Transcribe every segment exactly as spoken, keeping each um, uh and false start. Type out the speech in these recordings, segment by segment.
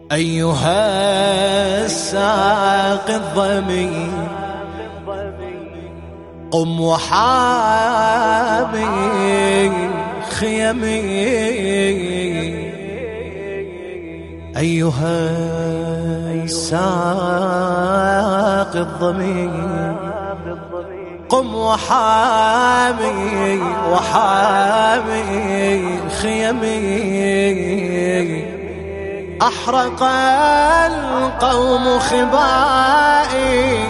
أيها الساقي الظمي قم وحامي خيمي. أيها الساقي الظمي قم وحامي وحامي خيمي. أحرق القوم خبائي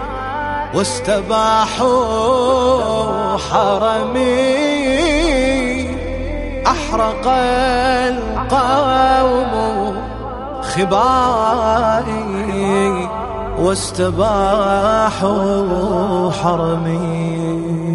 واستباحوا حرمي. أحرق القوم خبائي واستباحوا حرمي.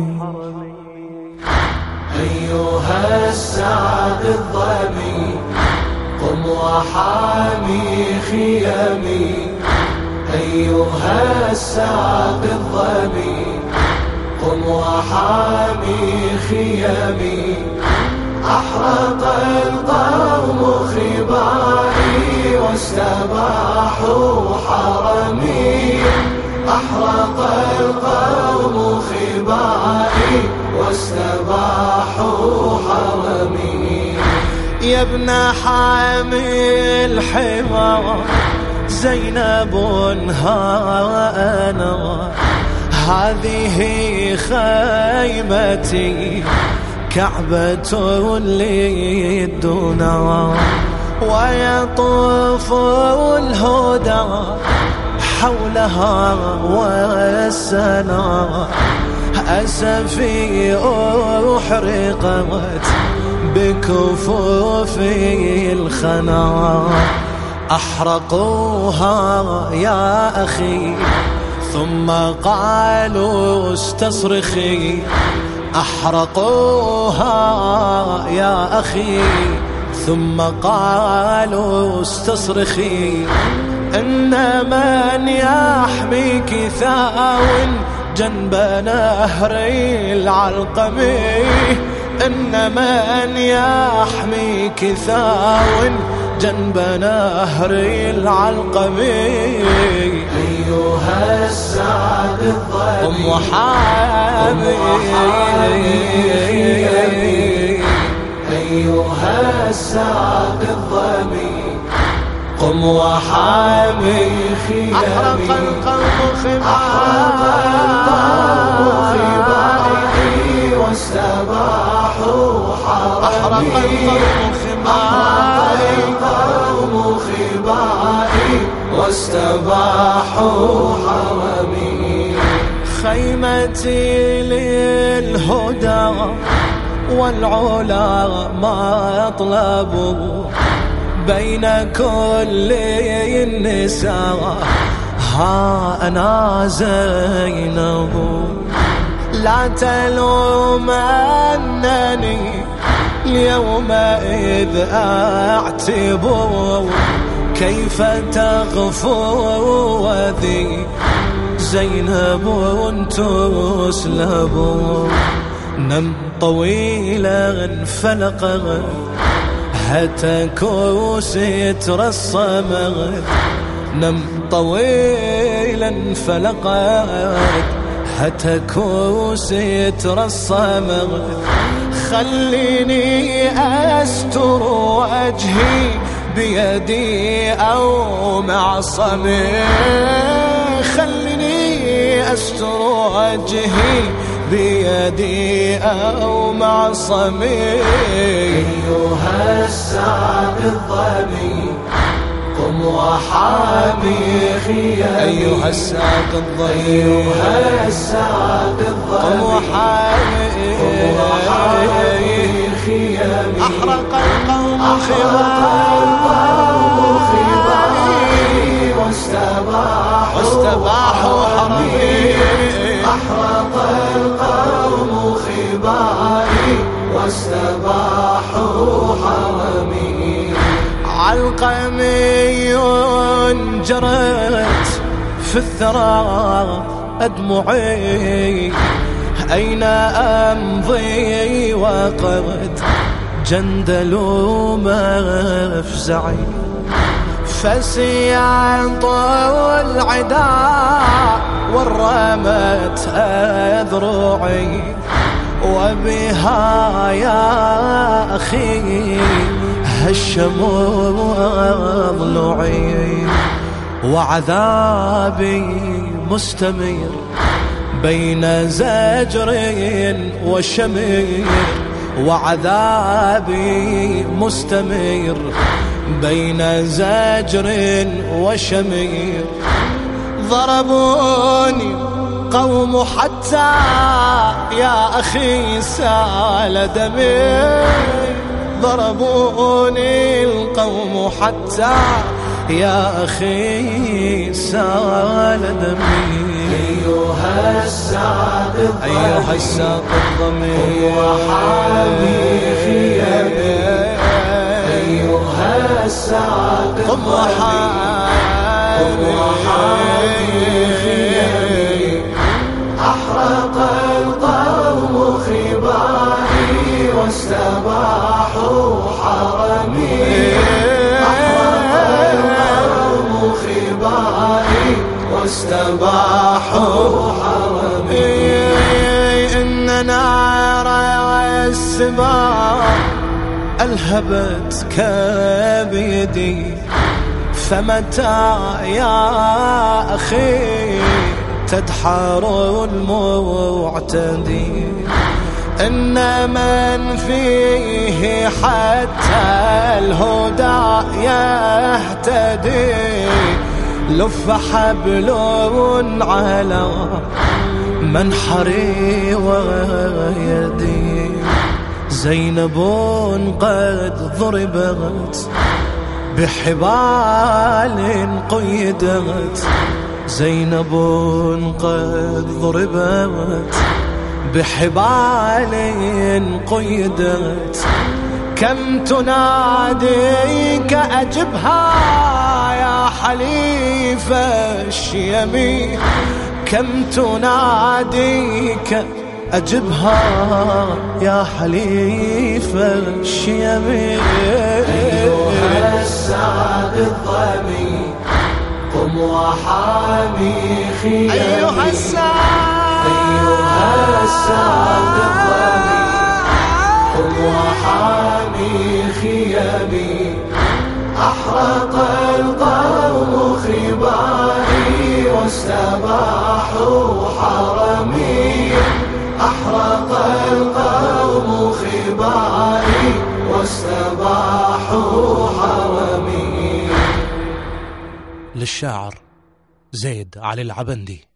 أيها الساقي الظمي قم وحامي خيمي. أيها الساقي الظمي قم وحامي خيمي. أحرق القوم خبائي واستباحوا حرمي. أحرق القوم خبائي واستباحوا حرمي. يا ابن حامي الحمى زينب ها أنا، هذه خيمتي كعبة للدنا. ويطوف الهدى حولها والسنا. أسفي أحرقت بكفوف الخنا. أحرقوها يا أخي ثم قالوا استصرخي. أحرقوها يا أخي ثم قالوا استصرخي. إن من يحميك ثاو جنب نهر العلقم. إن من يحميك ثاو جنب نهر العلقم. أيها الساقي الظمي قم وحامي خيمي. أيها الساقي الظمي قم وحامي خيمي. أحرق القوم خبائي واستباحوا حرمي. أحرق القوم خبائي واستباحوا حرمي. خيمتي للهدى والعلا مطلب بين كل النساء. ها أنا زينب لا تلومنني اليوم إذ أعتب. كيف تغفو وذي زينب تسلب. نم طويلا فلقت هتك ستر الصمد. نم طويلا فلقت هتك ستر الصمد. خليني أستر وجهي بيدي أو معصمي. خليني أستر وجهي بيدي أو معصمي. أيها الساقي الظمي قم وحامي خيمي. أيها الساقي الظمي أيها الساقي الظمي قم وحامي خيمي. أحرق القوم خبائي واستباحوا حرمي. أحرق القوم خبائي واستباحوا حرمي. علقمي جرت في الثرى أدمعي. أين أمضي وقد جندل مفزعي. فسيعط العداء ورمت أذرعي وبها يا أخي هشموا ضلوعي وعذابي مستمر بين زجر وشمير وعذابي مستمر بين زجر وشمير ضربوني قوم حتى يا أخي سال دمي ضربوني القوم حتى يا أخي سال دمي أيها السعد الضمير أيها السعد الضمير وحامي خيامي أيها السعد قم وحامي خيامي أحرق القوم خبائي واستباحوا حرمي أحرق القوم خبائي واستباحوا حرمي إن نار السباع ألهبت كبيدي فمتى يا أخي تدحر المعتدي إن من فيه حتى الهدى يهتدي لف حبل على منحري ويدي زينب قد ضربت بحبال قيدت زينب قد ضربت بحبال قيدت كم تناديك أجبها يا حليف الشيم كم تناديك أجبها يا حليف الشيم أيها السعد الضمي قم وحامي خيامي أيها السعد أيها السعد الضمي قم وحامي خيامي أحرق القوم خبائي واستباحوا حرمي أحرق القوم خبائي واستباحوا حرمي. للشاعر زيد علي العبندي.